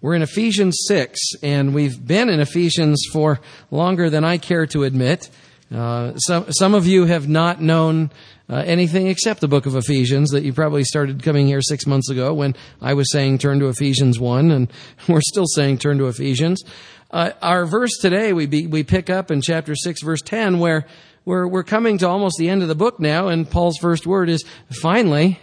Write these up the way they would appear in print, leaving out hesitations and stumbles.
We're in Ephesians 6, and we've been in Ephesians for longer than I care to admit. Some of you have not known anything except the book of Ephesians, that you probably started coming here 6 months ago when I was saying turn to Ephesians 1, and we're still saying turn to Ephesians. Our verse today, we pick up in chapter 6, verse 10, where we're coming to almost the end of the book now, and Paul's first word is, finally.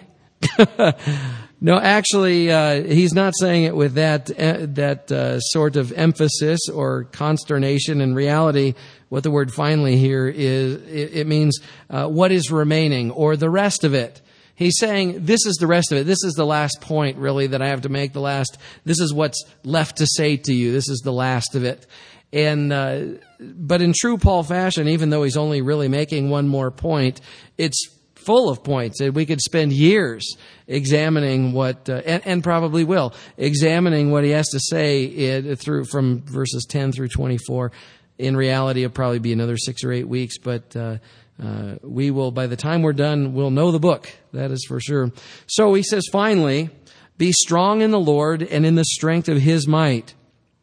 No, actually, he's not saying it with that sort of emphasis or consternation. In reality, what the word finally here is, it means what is remaining or the rest of it. He's saying this is the rest of it. This is the last point, really, that I have to make. This is what's left to say to you. This is the last of it. And but in true Paul fashion, even though he's only really making one more point, it's full of points. We could spend years examining what, and probably will, examining what he has to say through from verses 10 through 24. In reality, it'll probably be another 6 or 8 weeks, but we will, by the time we're done, we'll know the book. That is for sure. So he says, finally, be strong in the Lord and in the strength of his might.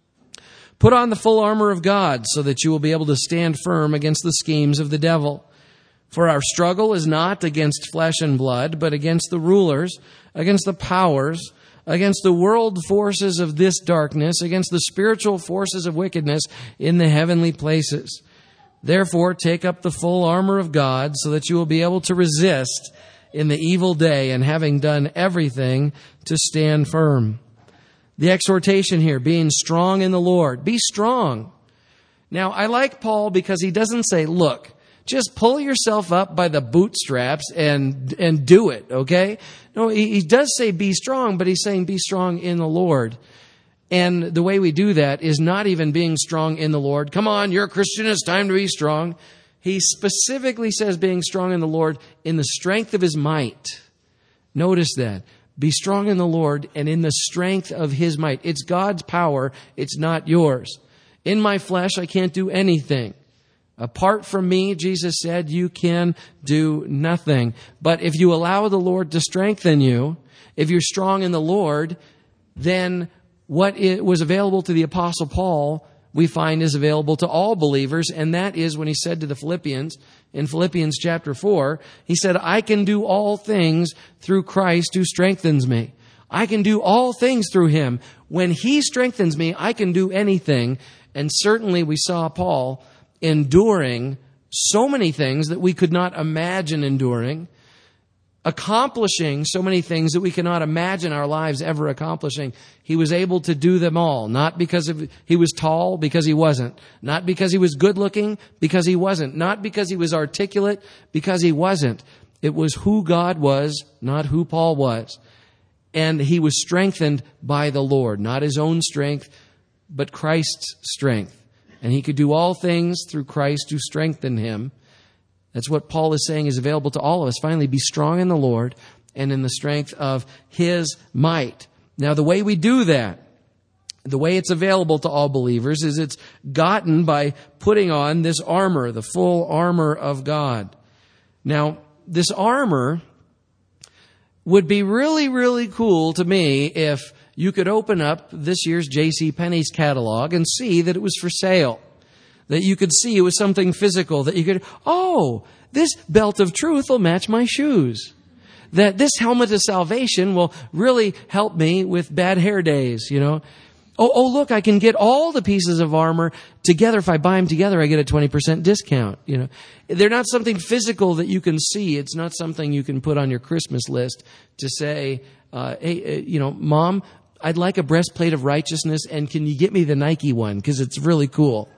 Put on the full armor of God so that you will be able to stand firm against the schemes of the devil. For our struggle is not against flesh and blood, but against the rulers, against the powers, against the world forces of this darkness, against the spiritual forces of wickedness in the heavenly places. Therefore, take up the full armor of God so that you will be able to resist in the evil day, and having done everything, to stand firm. The exhortation here, being strong in the Lord. Be strong. Now, I like Paul because he doesn't say, look, just pull yourself up by the bootstraps and do it, okay? No, he does say be strong, but he's saying be strong in the Lord. And the way we do that is not even being strong in the Lord. Come on, you're a Christian, it's time to be strong. He specifically says being strong in the Lord in the strength of his might. Notice that. Be strong in the Lord and in the strength of his might. It's God's power, it's not yours. In my flesh, I can't do anything. Apart from me, Jesus said, you can do nothing. But if you allow the Lord to strengthen you, if you're strong in the Lord, then what was available to the Apostle Paul, we find is available to all believers. And that is when he said to the Philippians, in Philippians chapter 4, he said, I can do all things through Christ who strengthens me. I can do all things through him. When he strengthens me, I can do anything. And certainly we saw Paul enduring so many things that we could not imagine enduring, accomplishing so many things that we cannot imagine our lives ever accomplishing. He was able to do them all, not because he was tall, because he wasn't. Not because he was good looking, because he wasn't. Not because he was articulate, because he wasn't. It was who God was, not who Paul was. And he was strengthened by the Lord, not his own strength, but Christ's strength. And he could do all things through Christ who strengthened him. That's what Paul is saying is available to all of us. Finally, be strong in the Lord and in the strength of his might. Now, the way we do that, the way it's available to all believers, is it's gotten by putting on this armor, the full armor of God. Now, this armor would be really, really cool to me if you could open up this year's JCPenney's catalog and see that it was for sale. That you could see it was something physical. That you could, oh, this belt of truth will match my shoes. That this helmet of salvation will really help me with bad hair days, you know. Oh, look, I can get all the pieces of armor together. If I buy them together, I get a 20% discount, you know. They're not something physical that you can see. It's not something you can put on your Christmas list to say, hey, you know, Mom, I'd like a breastplate of righteousness, and can you get me the Nike one? Because it's really cool.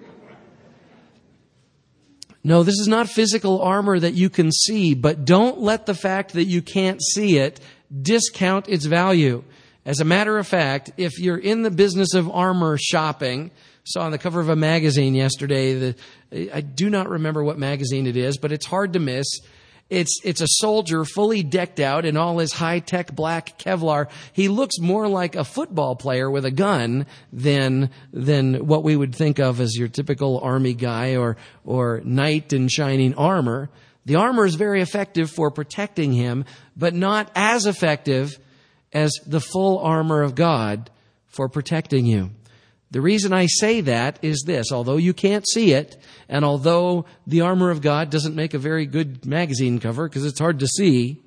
No, this is not physical armor that you can see, but don't let the fact that you can't see it discount its value. As a matter of fact, if you're in the business of armor shopping, saw on the cover of a magazine yesterday, I do not remember what magazine it is, but it's hard to miss. It's a soldier fully decked out in all his high-tech black Kevlar. He looks more like a football player with a gun than what we would think of as your typical army guy or knight in shining armor. The armor is very effective for protecting him, but not as effective as the full armor of God for protecting you. The reason I say that is this: although you can't see it, and although the armor of God doesn't make a very good magazine cover because it's hard to see,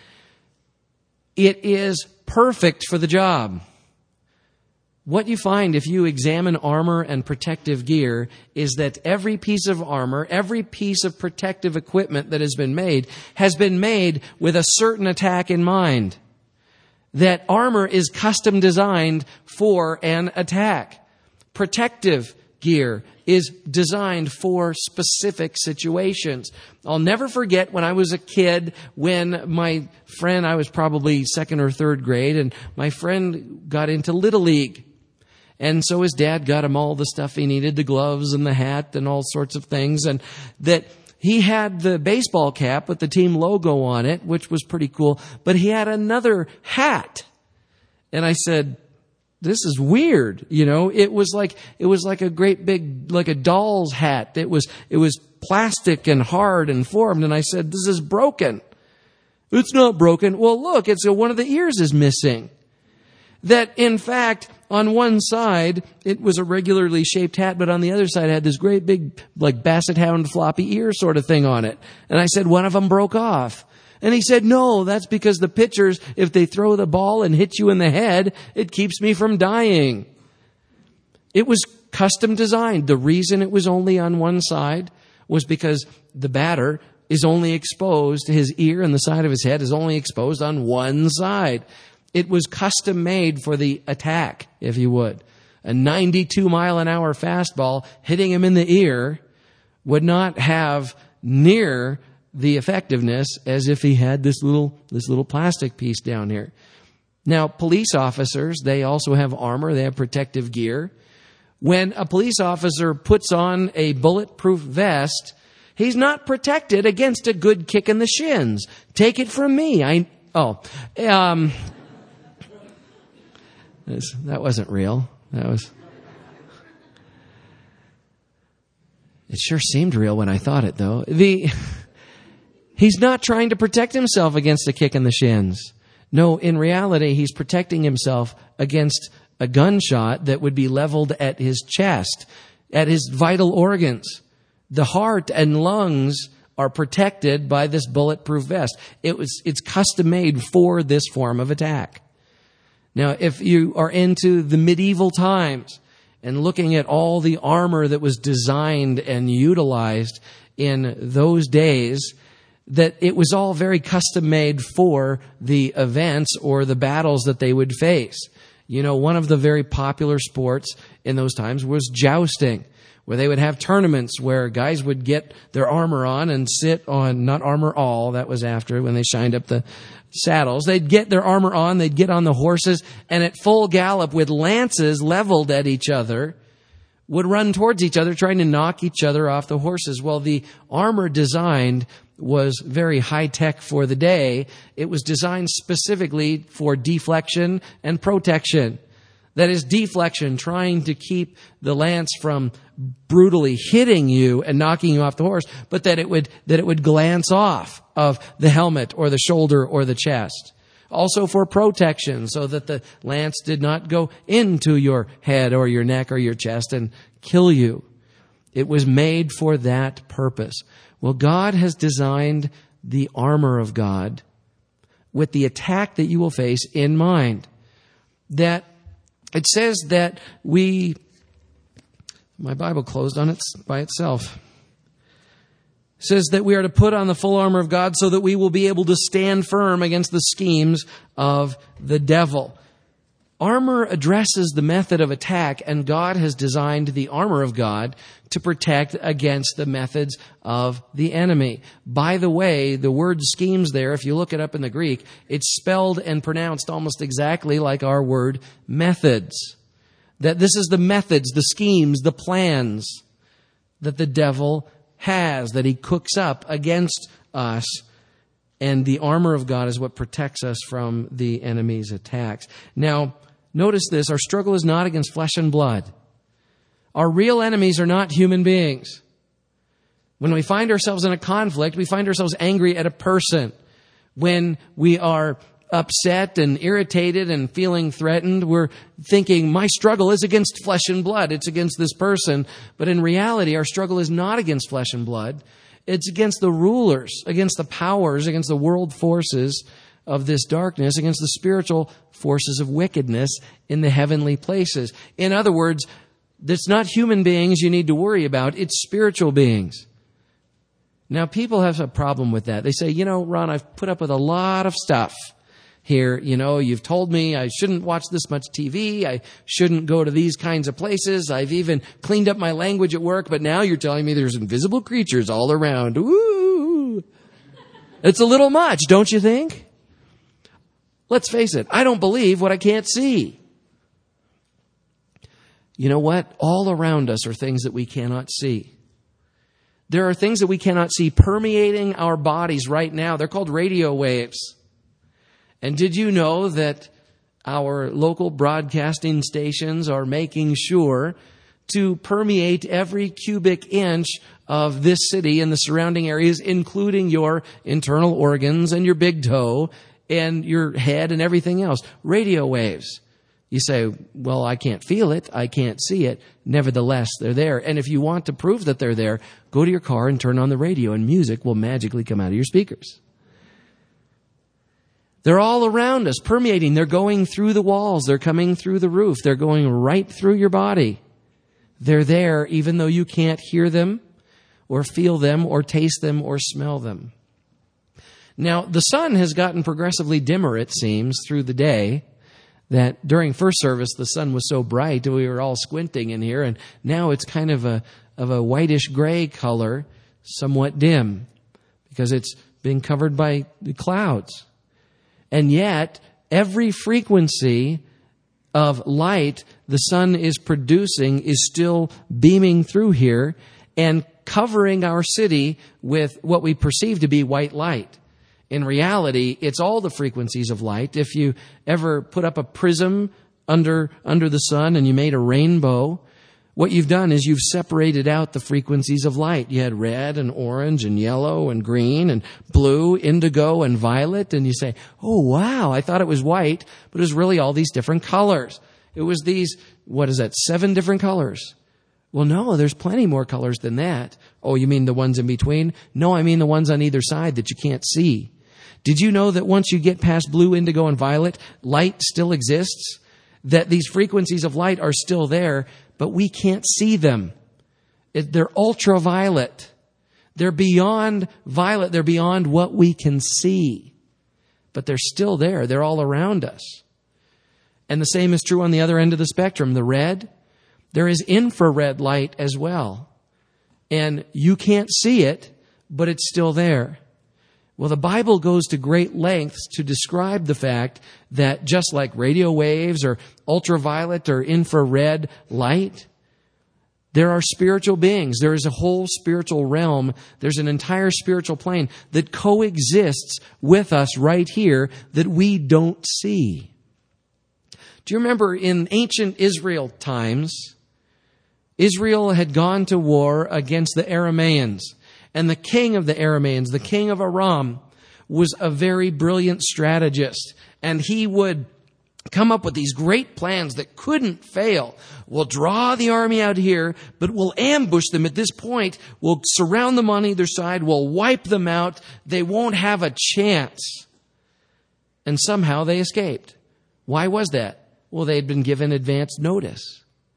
it is perfect for the job. What you find if you examine armor and protective gear is that every piece of armor, every piece of protective equipment that has been made with a certain attack in mind. That armor is custom designed for an attack. Protective gear is designed for specific situations. I'll never forget when I was a kid, when my friend, I was probably second or third grade, and my friend got into Little League. And so his dad got him all the stuff he needed, the gloves and the hat and all sorts of things. And that he had the baseball cap with the team logo on it, which was pretty cool. But he had another hat. And I said, this is weird. You know, it was like a great big, like a doll's hat. It was plastic and hard and formed. And I said, this is broken. It's not broken. Well, look, one of the ears is missing. That in fact, on one side, it was a regularly shaped hat, but on the other side, it had this great big, like basset hound floppy ear sort of thing on it. And I said, one of them broke off. And he said, no, that's because the pitchers, if they throw the ball and hit you in the head, it keeps me from dying. It was custom designed. The reason it was only on one side was because the batter is only exposed, his ear and the side of his head is only exposed on one side. It was custom made for the attack, if you would. A 92-mile-an-hour fastball hitting him in the ear would not have near the effectiveness as if he had this little plastic piece down here. Now, police officers, they also have armor. They have protective gear. When a police officer puts on a bulletproof vest, he's not protected against a good kick in the shins. Take it from me. That wasn't real. It sure seemed real when I thought it, though. He's not trying to protect himself against a kick in the shins. No, in reality, he's protecting himself against a gunshot that would be leveled at his chest, at his vital organs. The heart and lungs are protected by this bulletproof vest. It's custom made for this form of attack. Now, if you are into the medieval times and looking at all the armor that was designed and utilized in those days, that it was all very custom made for the events or the battles that they would face. You know, one of the very popular sports in those times was jousting, where they would have tournaments where guys would get their armor on and sit on, not armor all, that was after when they shined up the saddles. They'd get their armor on, they'd get on the horses, and at full gallop with lances leveled at each other, would run towards each other, trying to knock each other off the horses. Well, the armor designed was very high-tech for the day. It was designed specifically for deflection and protection. That is, deflection, trying to keep the lance from brutally hitting you and knocking you off the horse, but that it would glance off of the helmet or the shoulder or the chest. Also for protection, so that the lance did not go into your head or your neck or your chest and kill you. It was made for that purpose. Well, God has designed the armor of God with the attack that you will face in mind. That it says that my Bible closed on it by itself. It says that we are to put on the full armor of God so that we will be able to stand firm against the schemes of the devil. Armor addresses the method of attack, and God has designed the armor of God to protect against the methods of the enemy. By the way, the word schemes there, if you look it up in the Greek, it's spelled and pronounced almost exactly like our word methods. That this is the methods, the schemes, the plans that the devil has, that he cooks up against us. And the armor of God is what protects us from the enemy's attacks. Now, notice this, our struggle is not against flesh and blood. Our real enemies are not human beings. When we find ourselves in a conflict, we find ourselves angry at a person. When we are upset and irritated and feeling threatened, we're thinking, my struggle is against flesh and blood. It's against this person. But in reality, our struggle is not against flesh and blood. It's against the rulers, against the powers, against the world forces of this darkness, against the spiritual forces of wickedness in the heavenly places. In other words, it's not human beings you need to worry about. It's spiritual beings. Now, people have a problem with that. They say, Ron, I've put up with a lot of stuff here. You've told me I shouldn't watch this much TV. I shouldn't go to these kinds of places. I've even cleaned up my language at work, but now you're telling me there's invisible creatures all around. Ooh. It's a little much, don't you think? Let's face it. I don't believe what I can't see. You know what? All around us are things that we cannot see. There are things that we cannot see permeating our bodies right now. They're called radio waves. And did you know that our local broadcasting stations are making sure to permeate every cubic inch of this city and the surrounding areas, including your internal organs and your big toe and your head and everything else? Radio waves. You say, well, I can't feel it. I can't see it. Nevertheless, they're there. And if you want to prove that they're there, go to your car and turn on the radio and music will magically come out of your speakers. They're all around us, permeating. They're going through the walls. They're coming through the roof. They're going right through your body. They're there even though you can't hear them or feel them or taste them or smell them. Now, the sun has gotten progressively dimmer, it seems, through the day, that during first service the sun was so bright we were all squinting in here, and now it's kind of a whitish gray color, somewhat dim, because it's been covered by the clouds. And yet, every frequency of light the sun is producing is still beaming through here and covering our city with what we perceive to be white light. In reality, it's all the frequencies of light. If you ever put up a prism under the sun and you made a rainbow, what you've done is you've separated out the frequencies of light. You had red and orange and yellow and green and blue, indigo and violet. And you say, oh, wow, I thought it was white, but it was really all these different colors. It was these, 7 different colors. Well, no, there's plenty more colors than that. Oh, you mean the ones in between? No, I mean the ones on either side that you can't see. Did you know that once you get past blue, indigo, and violet, light still exists? That these frequencies of light are still there, but we can't see them. They're ultraviolet. They're beyond violet. They're beyond what we can see. But they're still there. They're all around us. And the same is true on the other end of the spectrum. The red, there is infrared light as well. And you can't see it, but it's still there. Well, the Bible goes to great lengths to describe the fact that just like radio waves or ultraviolet or infrared light, there are spiritual beings. There is a whole spiritual realm. There's an entire spiritual plane that coexists with us right here that we don't see. Do you remember in ancient Israel times, Israel had gone to war against the Arameans. And the king of the Arameans, the king of Aram, was a very brilliant strategist. And he would come up with these great plans that couldn't fail. We'll draw the army out here, but we'll ambush them at this point. We'll surround them on either side. We'll wipe them out. They won't have a chance. And somehow they escaped. Why was that? Well, they had been given advance notice.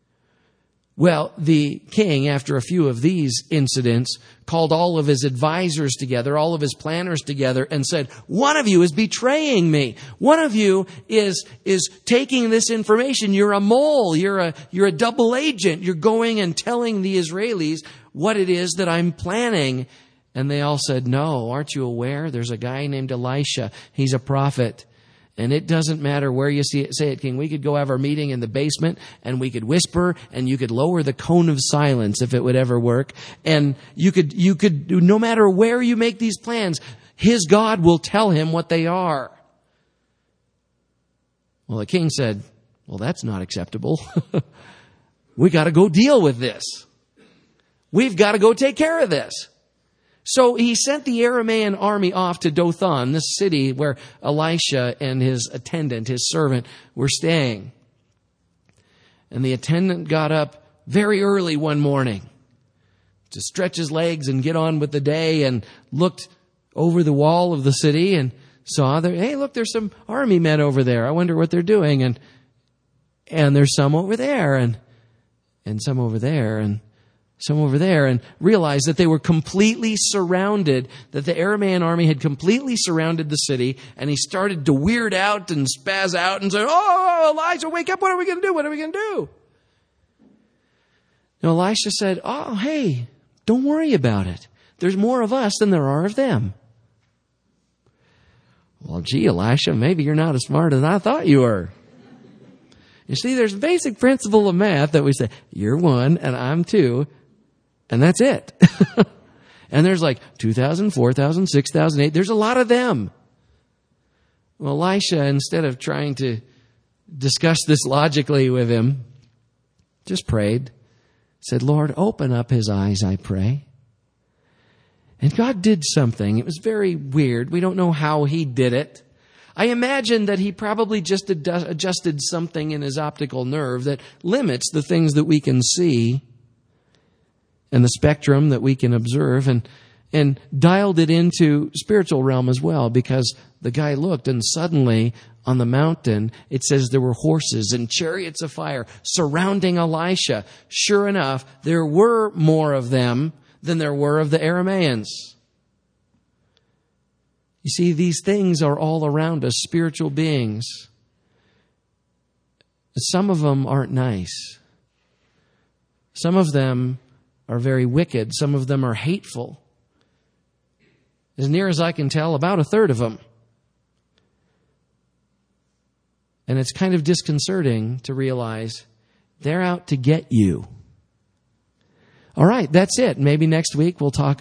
Well, the king, after a few of these incidents, called all of his advisors together, all of his planners together, and said, one of you is betraying me. One of you is taking this information. You're a mole. You're a double agent. You're going and telling the Israelis what it is that I'm planning. And they all said, no, aren't you aware? There's a guy named Elisha. He's a prophet. And it doesn't matter where you say it, King. We could go have our meeting in the basement and we could whisper and you could lower the cone of silence if it would ever work. And you could, no matter where you make these plans, his God will tell him what they are. Well, the king said, well, that's not acceptable. We got to go deal with this. We've got to go take care of this. So he sent the Aramean army off to Dothan, this city where Elisha and his attendant, his servant, were staying. And the attendant got up very early one morning to stretch his legs and get on with the day, and looked over the wall of the city and saw there, hey, look, there's some army men over there. I wonder what they're doing. And there's some over there and some over there and some over there, and realized that they were completely surrounded, that the Aramean army had completely surrounded the city, and he started to weird out and spaz out and say, oh, Elijah, wake up, what are we going to do? What are we going to do? Now Elisha said, oh, hey, don't worry about it. There's more of us than there are of them. Well, gee, Elisha, maybe you're not as smart as I thought you were. You see, there's a basic principle of math that we say, you're one and I'm two, and that's it. And there's like 2,000, 4,000, 6,000, 8,000. There's a lot of them. Well, Elisha, instead of trying to discuss this logically with him, just prayed. Said, Lord, open up his eyes, I pray. And God did something. It was very weird. We don't know how he did it. I imagine that he probably just adjusted something in his optical nerve that limits the things that we can see and the spectrum that we can observe, and dialed it into spiritual realm as well, because the guy looked, and suddenly on the mountain, it says there were horses and chariots of fire surrounding Elisha. Sure enough, there were more of them than there were of the Arameans. You see, these things are all around us, spiritual beings. Some of them aren't nice. Some of them are very wicked. Some of them are hateful. As near as I can tell, about a third of them. And it's kind of disconcerting to realize they're out to get you. All right, that's it. Maybe next week we'll talk.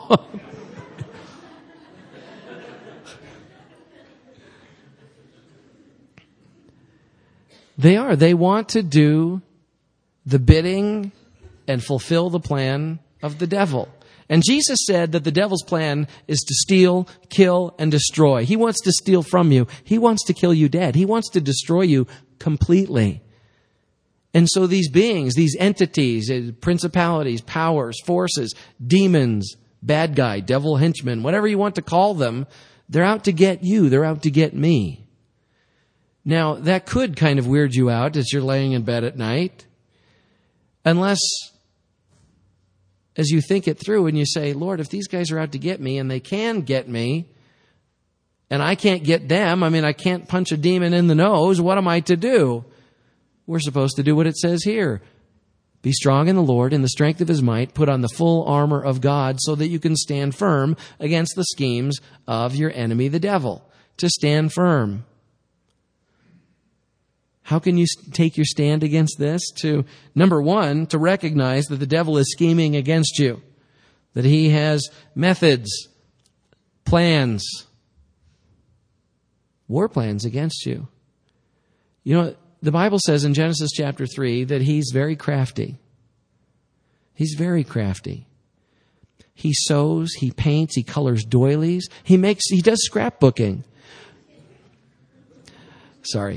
They are. They want to do the bidding and fulfill the plan of the devil. And Jesus said that the devil's plan is to steal, kill, and destroy. He wants to steal from you. He wants to kill you dead. He wants to destroy you completely. And so these beings, these entities, principalities, powers, forces, demons, bad guy, devil henchman, whatever you want to call them, they're out to get you. They're out to get me. Now, that could kind of weird you out as you're laying in bed at night, unless as you think it through and you say, Lord, if these guys are out to get me and they can get me and I can't get them, I can't punch a demon in the nose, what am I to do? We're supposed to do what it says here. Be strong in the Lord, in the strength of his might, put on the full armor of God so that you can stand firm against the schemes of your enemy, the devil. To stand firm. How can you take your stand against this? Number one, to recognize that the devil is scheming against you. That he has methods, plans, war plans against you. You know, the Bible says in Genesis chapter 3 that he's very crafty. He's very crafty. He sews, he paints, he colors doilies. He does scrapbooking. Sorry,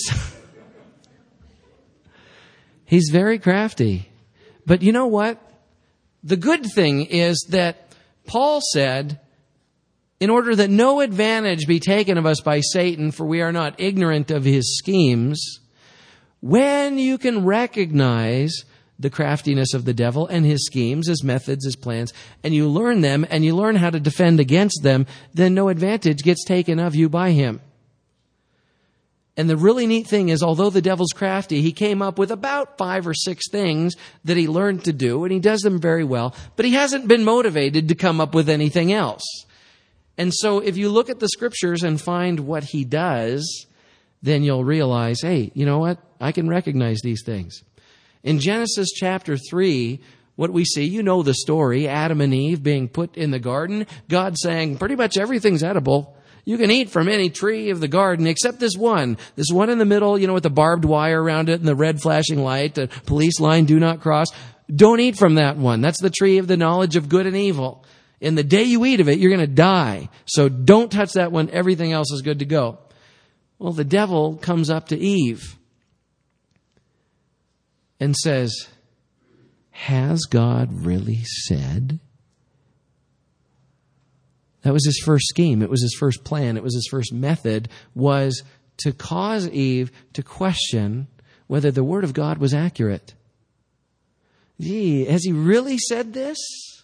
He's very crafty. But you know what? The good thing is that Paul said, in order that no advantage be taken of us by Satan, for we are not ignorant of his schemes, when you can recognize the craftiness of the devil and his schemes, his methods, his plans, and you learn them and you learn how to defend against them, then no advantage gets taken of you by him. And the really neat thing is, although the devil's crafty, he came up with about 5 or 6 things that he learned to do, and he does them very well, but he hasn't been motivated to come up with anything else. And so if you look at the scriptures and find what he does, then you'll realize, hey, you know what? I can recognize these things. In Genesis chapter 3, what we see, you know the story, Adam and Eve being put in the garden, God saying pretty much everything's edible. You can eat from any tree of the garden except this one in the middle, with the barbed wire around it and the red flashing light, the police line, do not cross. Don't eat from that one. That's the tree of the knowledge of good and evil. In the day you eat of it, you're going to die. So don't touch that when everything else is good to go. Well, the devil comes up to Eve and says, has God really said? That was his first scheme. It was his first plan. It was his first method, was to cause Eve to question whether the Word of God was accurate. Gee, has he really said this?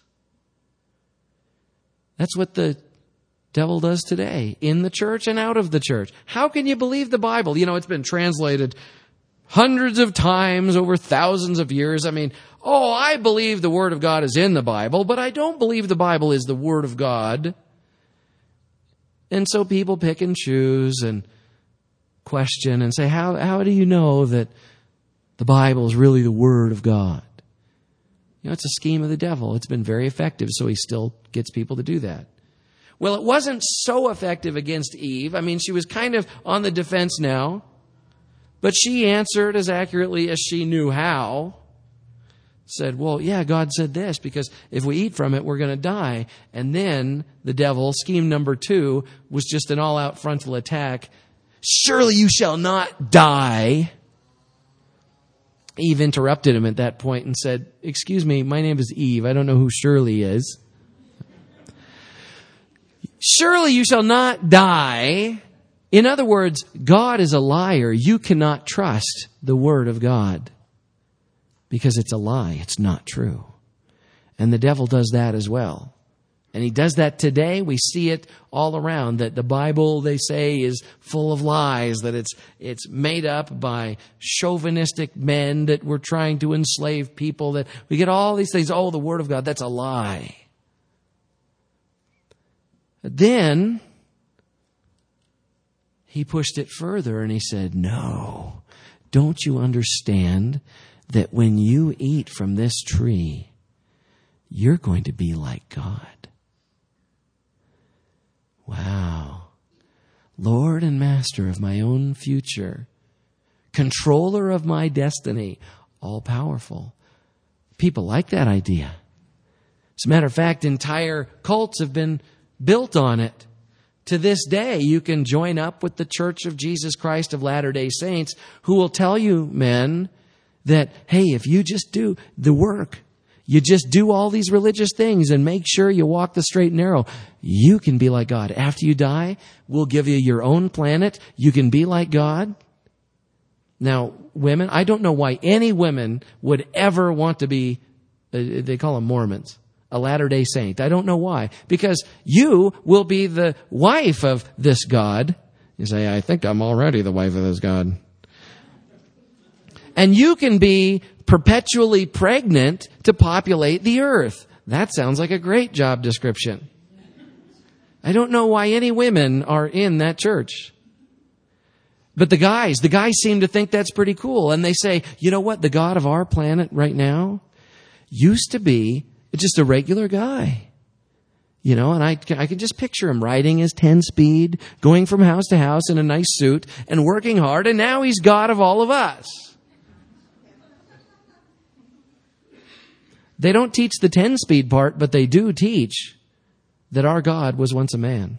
That's what the devil does today, in the church and out of the church. How can you believe the Bible? You know, it's been translated hundreds of times over thousands of years. I mean, I believe the Word of God is in the Bible, but I don't believe the Bible is the Word of God. And so people pick and choose and question and say, how do you know that the Bible is really the Word of God? You know, it's a scheme of the devil. It's been very effective, so he still gets people to do that. Well, it wasn't so effective against Eve. I mean, she was kind of on the defense now, but she answered as accurately as she knew how. Said, well, yeah, God said this, because if we eat from it, we're going to die. And then the devil, scheme number 2, was just an all-out frontal attack. Surely you shall not die. Eve interrupted him at that point and said, excuse me, my name is Eve. I don't know who Shirley is. Surely you shall not die. In other words, God is a liar. You cannot trust the Word of God because it's a lie. It's not true. And the devil does that as well. And he does that today. We see it all around, that the Bible, they say, is full of lies, that it's made up by chauvinistic men that were trying to enslave people, that we get all these things. Oh, the Word of God, that's a lie. Then he pushed it further and he said, no, don't you understand that when you eat from this tree, you're going to be like God? Wow. Lord and master of my own future, controller of my destiny, all powerful. People like that idea. As a matter of fact, entire cults have been built on it. To this day, you can join up with the Church of Jesus Christ of Latter-day Saints, who will tell you, men, that, hey, if you just do the work, you just do all these religious things and make sure you walk the straight and narrow, you can be like God. After you die, we'll give you your own planet. You can be like God. Now, women, I don't know why any women would ever want to be, they call them Mormons, a Latter-day Saint. I don't know why. Because you will be the wife of this God. You say, I think I'm already the wife of this God. And you can be perpetually pregnant to populate the earth. That sounds like a great job description. I don't know why any women are in that church. But the guys seem to think that's pretty cool. And they say, you know what? The God of our planet right now used to be just a regular guy. You know, and I can just picture him riding his 10-speed, going from house to house in a nice suit and working hard. And now he's God of all of us. They don't teach the 10-speed part, but they do teach that our God was once a man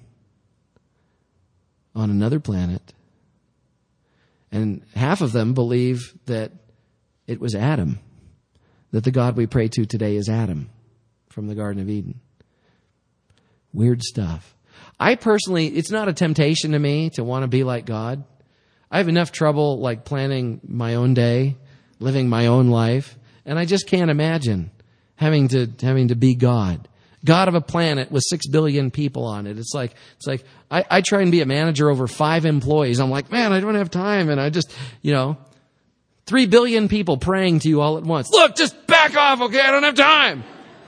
on another planet. And half of them believe that it was Adam, that the God we pray to today is Adam from the Garden of Eden. Weird stuff. I personally, it's not a temptation to me to want to be like God. I have enough trouble like planning my own day, living my own life, and I just can't imagine having to be God. God of a planet with 6 billion people on it. It's like I try and be a manager over 5 employees. I'm like, man, I don't have time. And I just, 3 billion people praying to you all at once. Look, just back off, okay? I don't have time.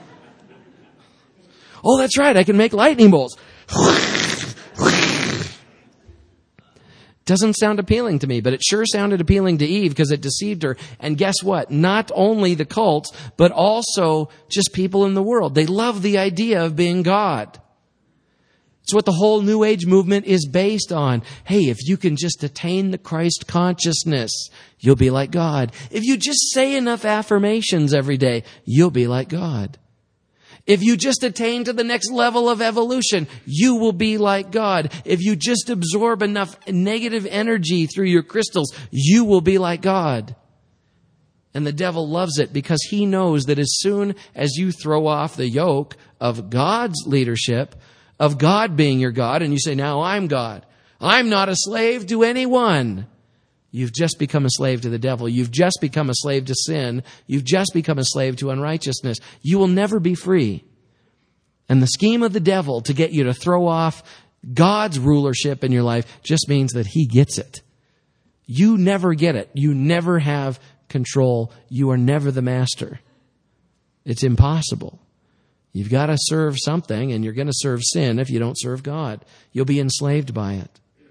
Oh, that's right. I can make lightning bolts. Doesn't sound appealing to me, but it sure sounded appealing to Eve because it deceived her. And guess what? Not only the cults, but also just people in the world. They love the idea of being God. It's what the whole New Age movement is based on. Hey, if you can just attain the Christ consciousness, you'll be like God. If you just say enough affirmations every day, you'll be like God. If you just attain to the next level of evolution, you will be like God. If you just absorb enough negative energy through your crystals, you will be like God. And the devil loves it because he knows that as soon as you throw off the yoke of God's leadership, of God being your God, and you say, now I'm God, I'm not a slave to anyone, you've just become a slave to the devil. You've just become a slave to sin. You've just become a slave to unrighteousness. You will never be free. And the scheme of the devil to get you to throw off God's rulership in your life just means that he gets it. You never get it. You never have control. You are never the master. It's impossible. You've got to serve something, and you're going to serve sin if you don't serve God. You'll be enslaved by it.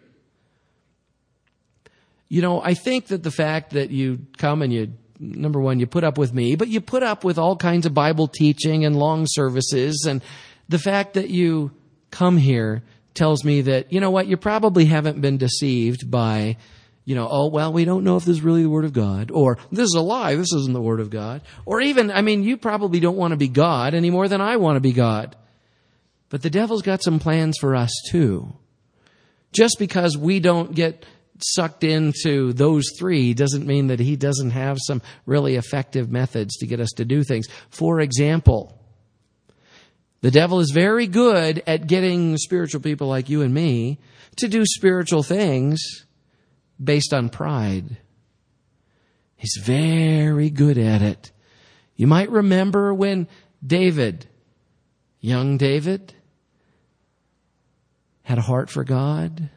You know, I think that the fact that you come and number one, you put up with me, but you put up with all kinds of Bible teaching and long services, and the fact that you come here tells me that, you know what, you probably haven't been deceived by, oh, well, we don't know if this is really the Word of God, or this is a lie, this isn't the Word of God, or even, you probably don't want to be God any more than I want to be God. But the devil's got some plans for us too. Just because we don't get sucked into those three doesn't mean that he doesn't have some really effective methods to get us to do things. For example, the devil is very good at getting spiritual people like you and me to do spiritual things based on pride. He's very good at it. You might remember when David, young David, had a heart for God,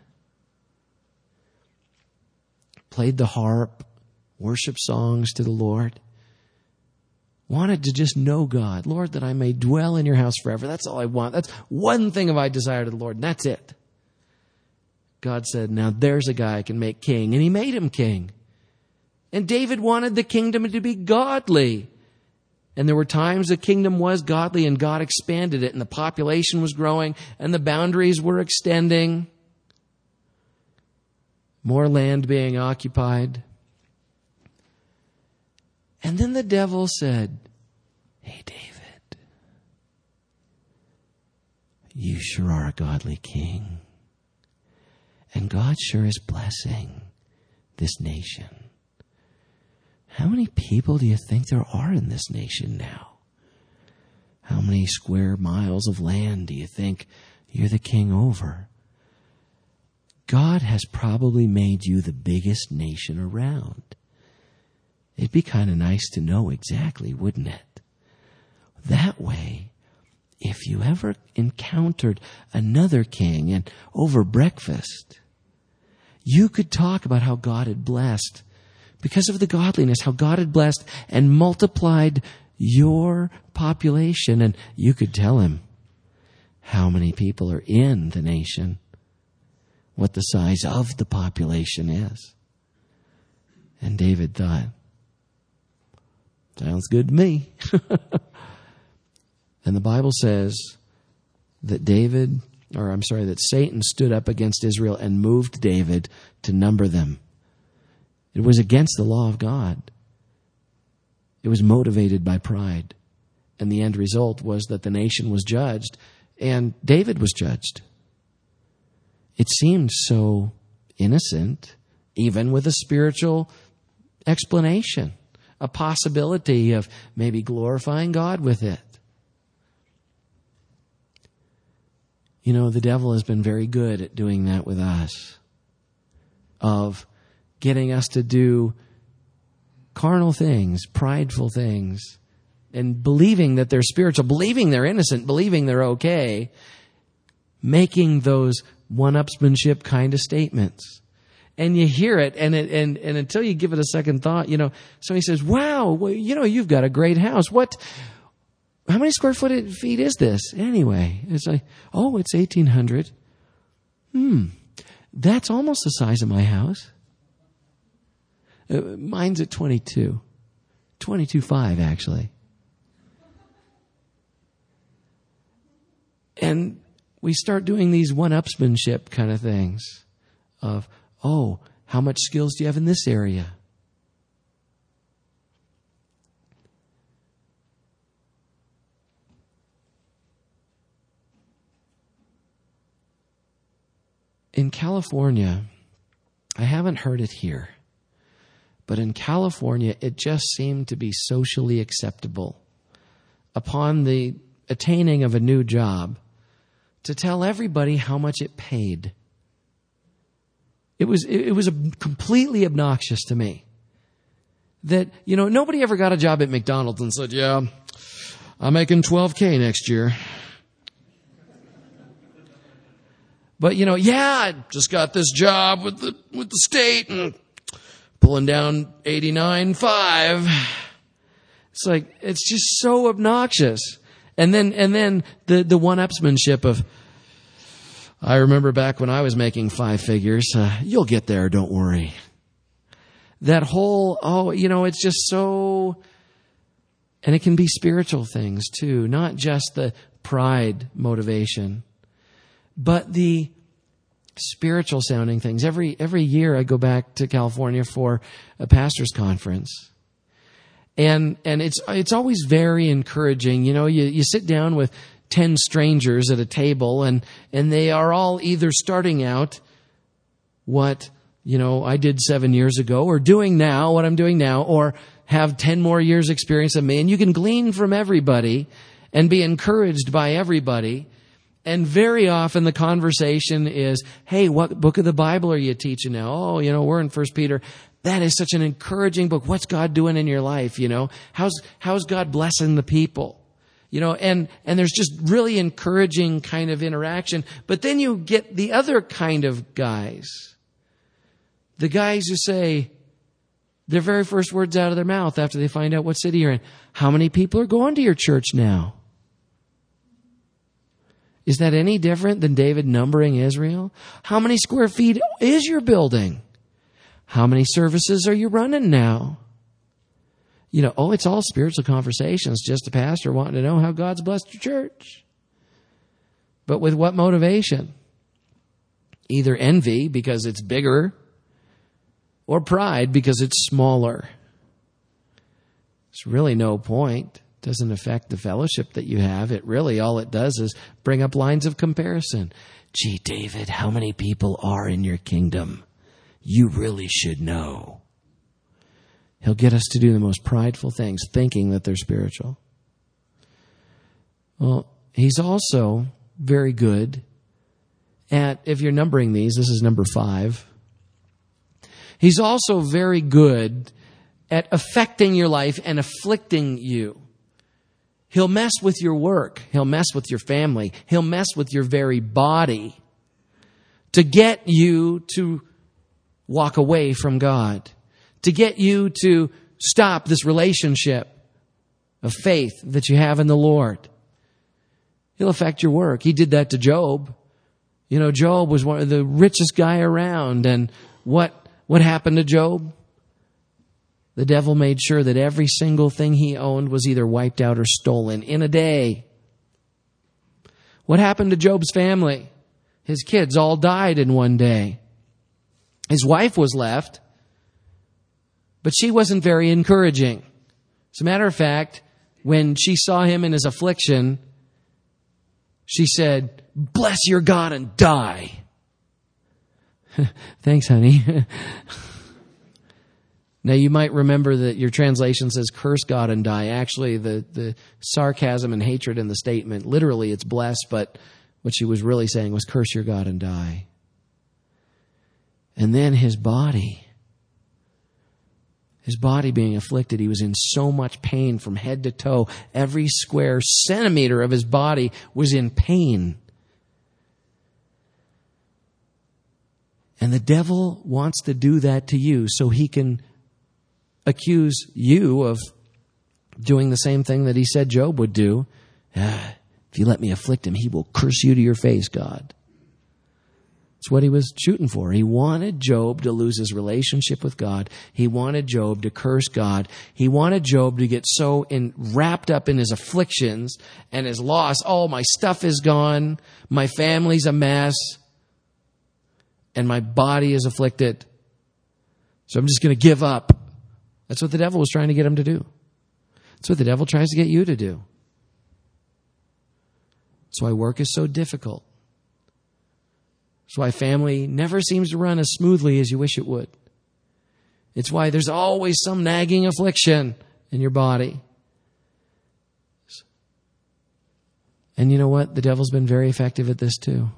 played the harp, worship songs to the Lord, wanted to just know God. Lord, that I may dwell in your house forever. That's all I want. That's one thing I desire to the Lord, and that's it. God said, now there's a guy I can make king. And he made him king. And David wanted the kingdom to be godly. And there were times the kingdom was godly and God expanded it and the population was growing and the boundaries were extending. More land being occupied. And then the devil said, hey, David, you sure are a godly king. And God sure is blessing this nation. How many people do you think there are in this nation now? How many square miles of land do you think you're the king over? God has probably made you the biggest nation around. It'd be kind of nice to know exactly, wouldn't it? That way, if you ever encountered another king and over breakfast, you could talk about how God had blessed, because of the godliness, how God had blessed and multiplied your population. And you could tell him how many people are in the nation, what the size of the population is. And David thought, sounds good to me. And the Bible says that that Satan stood up against Israel and moved David to number them. It was against the law of God. It was motivated by pride. And the end result was that the nation was judged and David was judged. It seemed so innocent, even with a spiritual explanation, a possibility of maybe glorifying God with it. You know, the devil has been very good at doing that with us, of getting us to do carnal things, prideful things, and believing that they're spiritual, believing they're innocent, believing they're okay, making those one-upsmanship kind of statements. And you hear it, and until you give it a second thought, somebody says, wow, well, you've got a great house. How many square feet is this? Anyway, it's like, oh, it's 1,800. That's almost the size of my house. Mine's at 22. 22.5, actually. And we start doing these one-upsmanship kind of things of, oh, how much skills do you have in this area? in California, I haven't heard it here, but in California, it just seemed to be socially acceptable upon the attaining of a new job to tell everybody how much it paid. It was completely obnoxious to me that, nobody ever got a job at McDonald's and said, yeah, I'm making $12K next year. But, I just got this job with the state and pulling down 89.5. It's like, it's just so obnoxious. And then the one-upsmanship of, I remember back when I was making 5 figures, you'll get there, don't worry. That whole, it's just so, and it can be spiritual things too, not just the pride motivation, but the spiritual sounding things. Every year I go back to California for a pastor's conference. And it's always very encouraging. You sit down with 10 strangers at a table and they are all either starting out what, I did 7 years ago, or doing now what I'm doing now, or have 10 more years experience than me. And you can glean from everybody and be encouraged by everybody. And very often the conversation is, hey, what book of the Bible are you teaching now? Oh, we're in 1 Peter. That is such an encouraging book. What's God doing in your life? How's God blessing the people? And there's just really encouraging kind of interaction. But then you get the other kind of guys. The guys who say their very first words out of their mouth after they find out what city you're in. How many people are going to your church now? Is that any different than David numbering Israel? How many square feet is your building? How many services are you running now? It's all spiritual conversations, just a pastor wanting to know how God's blessed your church. But with what motivation? Either envy because it's bigger, or pride because it's smaller. There's really no point. It doesn't affect the fellowship that you have. All it does is bring up lines of comparison. Gee, David, how many people are in your kingdom? You really should know. He'll get us to do the most prideful things, thinking that they're spiritual. Well, he's also very good at, if you're numbering these, this is number 5. He's also very good at affecting your life and afflicting you. He'll mess with your work. He'll mess with your family. He'll mess with your very body to get you to walk away from God, to get you to stop this relationship of faith that you have in the Lord. He'll affect your work. He did that to Job. Job was one of the richest guy around. And what happened to Job? The devil made sure that every single thing he owned was either wiped out or stolen in a day. What happened to Job's family? His kids all died in one day. His wife was left, but she wasn't very encouraging. As a matter of fact, when she saw him in his affliction, she said, "Bless your God and die." Thanks, honey. Now, you might remember that your translation says, "Curse God and die." Actually, the sarcasm and hatred in the statement, literally it's bless, but what she was really saying was, "Curse your God and die." And then his body being afflicted, he was in so much pain from head to toe. Every square centimeter of his body was in pain. And the devil wants to do that to you so he can accuse you of doing the same thing that he said Job would do. If you let me afflict him, he will curse you to your face, God. That's what he was shooting for. He wanted Job to lose his relationship with God. He wanted Job to curse God. He wanted Job to get so wrapped up in his afflictions and his loss. Oh, my stuff is gone. My family's a mess. And my body is afflicted. So I'm just going to give up. That's what the devil was trying to get him to do. That's what the devil tries to get you to do. That's why work is so difficult. It's why family never seems to run as smoothly as you wish it would. It's why there's always some nagging affliction in your body. And you know what? The devil's been very effective at this too.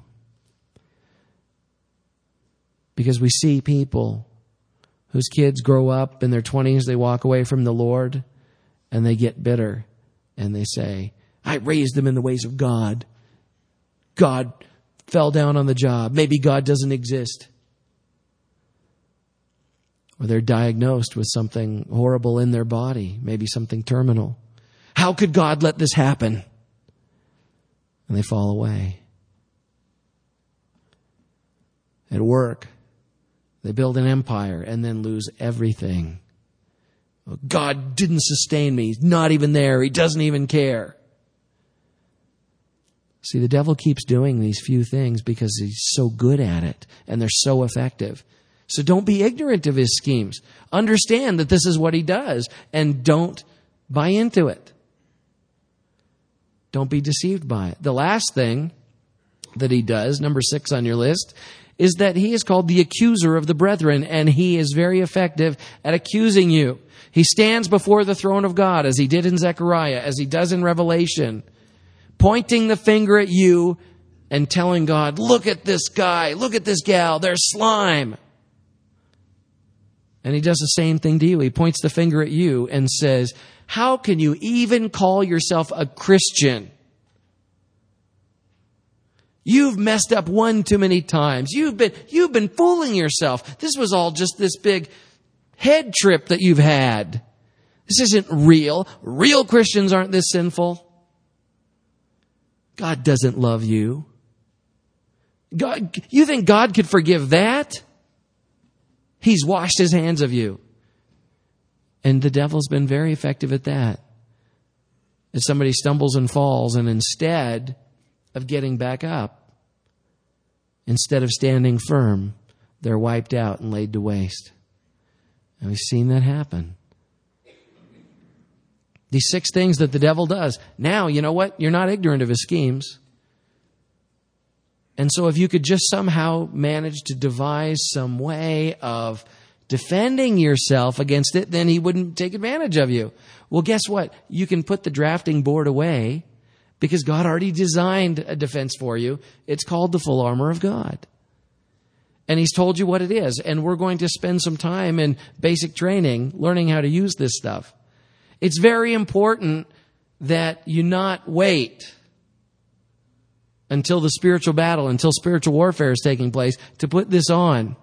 Because we see people whose kids grow up in their 20s, they walk away from the Lord, and they get bitter. And they say, I raised them in the ways of God. God fell down on the job. Maybe God doesn't exist. Or they're diagnosed with something horrible in their body, maybe something terminal. How could God let this happen? And they fall away. At work, they build an empire and then lose everything. God didn't sustain me. He's not even there. He doesn't even care. See, the devil keeps doing these few things because he's so good at it and they're so effective. So don't be ignorant of his schemes. Understand that this is what he does and don't buy into it. Don't be deceived by it. The last thing that he does, number 6 on your list, is that he is called the accuser of the brethren, and he is very effective at accusing you. He stands before the throne of God, as he did in Zechariah, as he does in Revelation, pointing the finger at you and telling God, look at this guy, look at this gal, they're slime. And he does the same thing to you. He points the finger at you and says, how can you even call yourself a Christian? You've messed up one too many times. You've been fooling yourself. This was all just this big head trip that you've had. This isn't real. Real Christians aren't this sinful. God doesn't love you. God, you think God could forgive that? He's washed his hands of you. And the devil's been very effective at that. If somebody stumbles and falls, and instead of getting back up, instead of standing firm, they're wiped out and laid to waste. And we've seen that happen. These 6 things that the devil does. Now, you know what? You're not ignorant of his schemes. And so if you could just somehow manage to devise some way of defending yourself against it, then he wouldn't take advantage of you. Well, guess what? You can put the drafting board away because God already designed a defense for you. It's called the full armor of God. And he's told you what it is. And we're going to spend some time in basic training learning how to use this stuff. It's very important that you not wait until the spiritual battle, until spiritual warfare is taking place to put this on.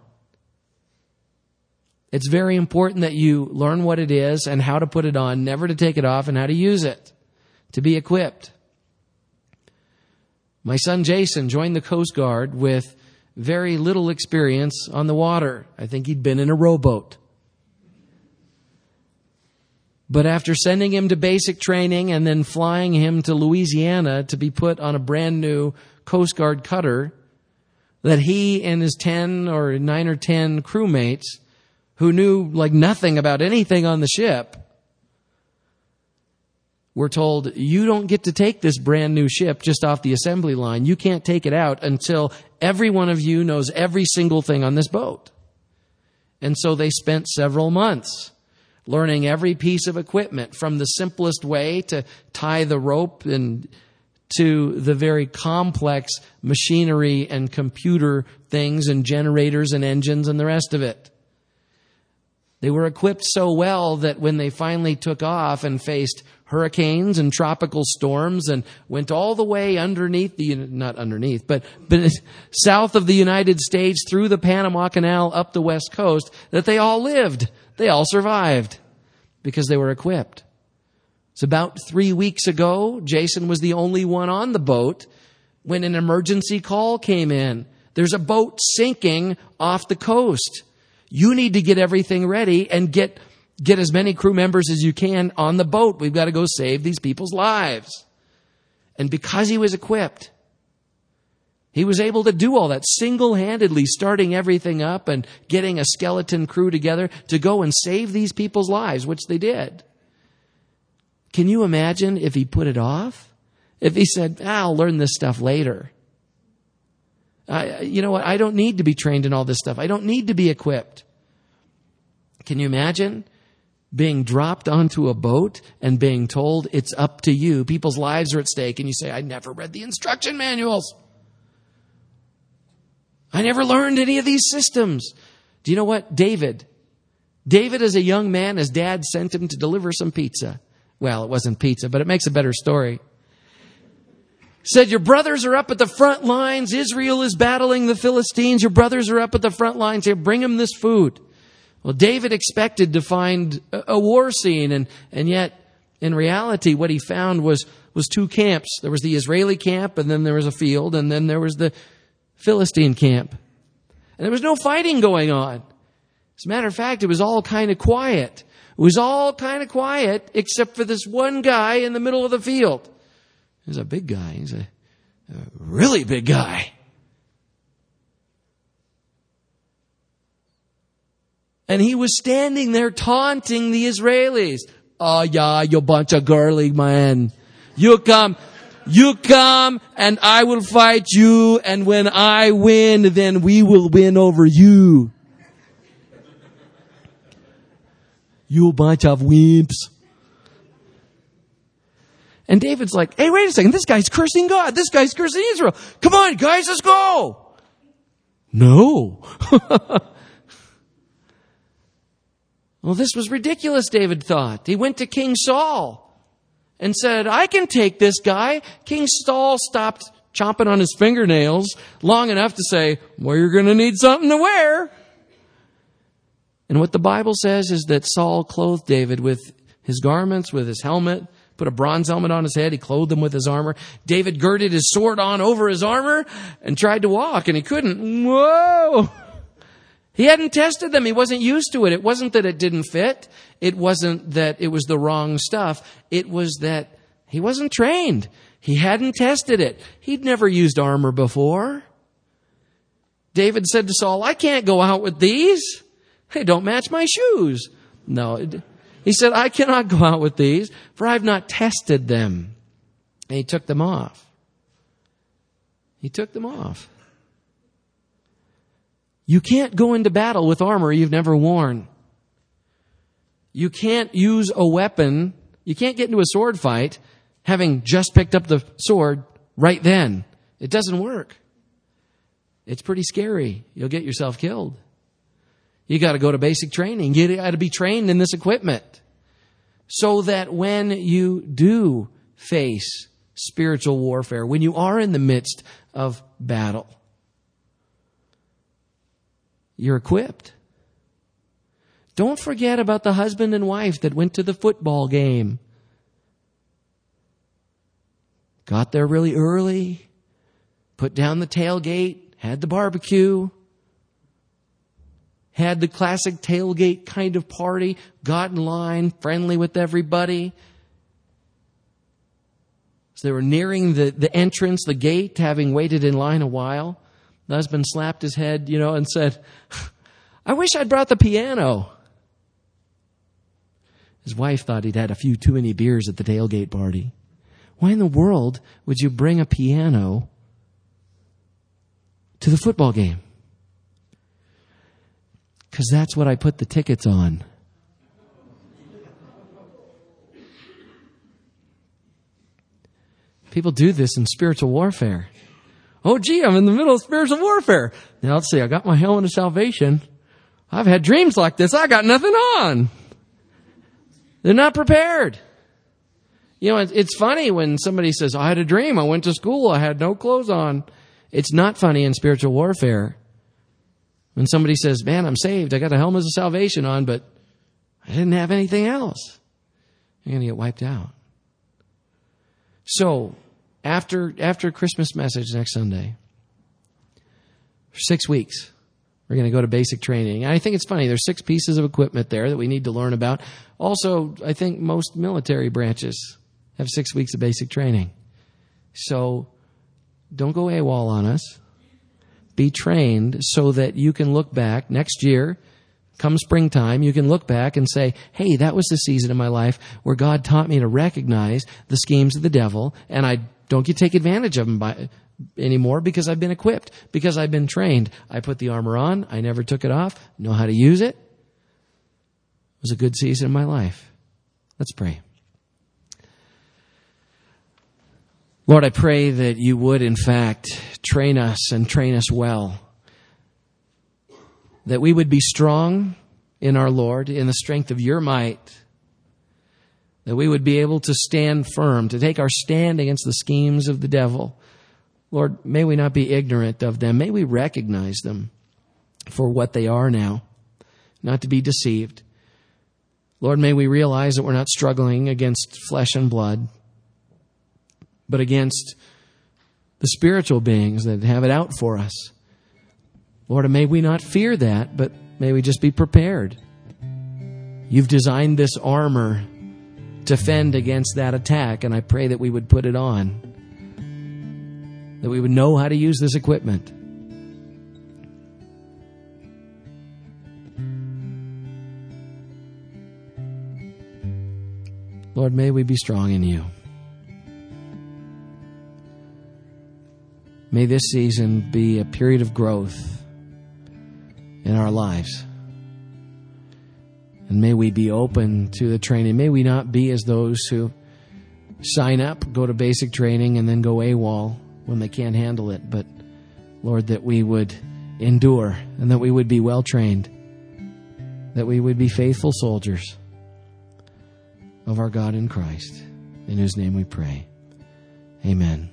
It's very important that you learn what it is and how to put it on, never to take it off, and how to use it, to be equipped. My son Jason joined the Coast Guard with very little experience on the water. I think he'd been in a rowboat. But after sending him to basic training and then flying him to Louisiana to be put on a brand new Coast Guard cutter, that he and his 9 or 10 crewmates who knew like nothing about anything on the ship were told, you don't get to take this brand new ship just off the assembly line. You can't take it out until every one of you knows every single thing on this boat. And so they spent several months learning every piece of equipment, from the simplest way to tie the rope and to the very complex machinery and computer things and generators and engines and the rest of it. They were equipped so well that when they finally took off and faced hurricanes and tropical storms and went all the way but south of the United States, through the Panama Canal, up the West Coast, that they all lived. They all survived because they were equipped. It's about 3 weeks ago, Jason was the only one on the boat when an emergency call came in. There's a boat sinking off the coast. You need to get everything ready and get as many crew members as you can on the boat. We've got to go save these people's lives. And because he was equipped, he was able to do all that single-handedly, starting everything up and getting a skeleton crew together to go and save these people's lives, which they did. Can you imagine if he put it off? If he said, I'll learn this stuff later. You know what? I don't need to be trained in all this stuff. I don't need to be equipped. Can you imagine being dropped onto a boat and being told it's up to you? People's lives are at stake, and you say, I never read the instruction manuals. I never learned any of these systems. Do you know what? David, as a young man, his dad sent him to deliver some pizza. Well, it wasn't pizza, but it makes a better story. Said, your brothers are up at the front lines. Israel is battling the Philistines. Your brothers are up at the front lines. Here, bring them this food. Well, David expected to find a war scene, and yet, in reality, what he found was two camps. There was the Israeli camp, and then there was a field, and then there was the Philistine camp. And there was no fighting going on. As a matter of fact, it was all kind of quiet. It was all kind of quiet, except for this one guy in the middle of the field. He's a big guy. He's a really big guy. And he was standing there taunting the Israelis. Oh yeah, you bunch of girly men. You come, and I will fight you, and when I win, then we will win over you. You bunch of wimps. And David's like, hey, wait a second, this guy's cursing God. This guy's cursing Israel. Come on, guys, let's go. No. Well, this was ridiculous, David thought. He went to King Saul and said, I can take this guy. King Saul stopped chomping on his fingernails long enough to say, well, you're going to need something to wear. And what the Bible says is that Saul clothed David with his garments, with his helmet, put a bronze helmet on his head. He clothed him with his armor. David girded his sword on over his armor and tried to walk, and he couldn't. Whoa! He hadn't tested them. He wasn't used to it. It wasn't that it didn't fit. It wasn't that it was the wrong stuff. It was that he wasn't trained. He hadn't tested it. He'd never used armor before. David said to Saul, I can't go out with these. They don't match my shoes. No. He said, I cannot go out with these, for I have not tested them. And he took them off. He took them off. You can't go into battle with armor you've never worn. You can't use a weapon. You can't get into a sword fight having just picked up the sword right then. It doesn't work. It's pretty scary. You'll get yourself killed. You got to go to basic training. You got to be trained in this equipment so that when you do face spiritual warfare, when you are in the midst of battle, you're equipped. Don't forget about the husband and wife that went to the football game. Got there really early, put down the tailgate, had the barbecue, had the classic tailgate kind of party, got in line, friendly with everybody. So they were nearing the entrance, the gate, having waited in line a while. The husband slapped his head, and said, I wish I'd brought the piano. His wife thought he'd had a few too many beers at the tailgate party. Why in the world would you bring a piano to the football game? Because that's what I put the tickets on. People do this in spiritual warfare. Oh, gee, I'm in the middle of spiritual warfare. Now, let's see, I got my helmet of salvation. I've had dreams like this. I got nothing on. They're not prepared. It's funny when somebody says, I had a dream. I went to school. I had no clothes on. It's not funny in spiritual warfare. When somebody says, man, I'm saved. I got a helmet of salvation on, but I didn't have anything else. You're going to get wiped out. So, after Christmas message next Sunday, for 6 weeks, we're going to go to basic training. And I think it's funny. There's 6 pieces of equipment there that we need to learn about. Also, I think most military branches have 6 weeks of basic training. So don't go AWOL on us. Be trained so that you can look back next year, come springtime, you can look back and say, hey, that was the season in my life where God taught me to recognize the schemes of the devil, and I don't get to take advantage of them anymore because I've been equipped, because I've been trained. I put the armor on. I never took it off. Know how to use it. It was a good season in my life. Let's pray. Lord, I pray that you would, in fact, train us and train us well. That we would be strong in our Lord, in the strength of your might. That we would be able to stand firm, to take our stand against the schemes of the devil. Lord, may we not be ignorant of them. May we recognize them for what they are now, not to be deceived. Lord, may we realize that we're not struggling against flesh and blood, but against the spiritual beings that have it out for us. Lord, and may we not fear that, but may we just be prepared. You've designed this armor to fend against that attack, and I pray that we would put it on, that we would know how to use this equipment. Lord, may we be strong in you. May this season be a period of growth in our lives. And may we be open to the training. May we not be as those who sign up, go to basic training, and then go AWOL when they can't handle it. But, Lord, that we would endure and that we would be well trained, that we would be faithful soldiers of our God in Christ, in whose name we pray. Amen.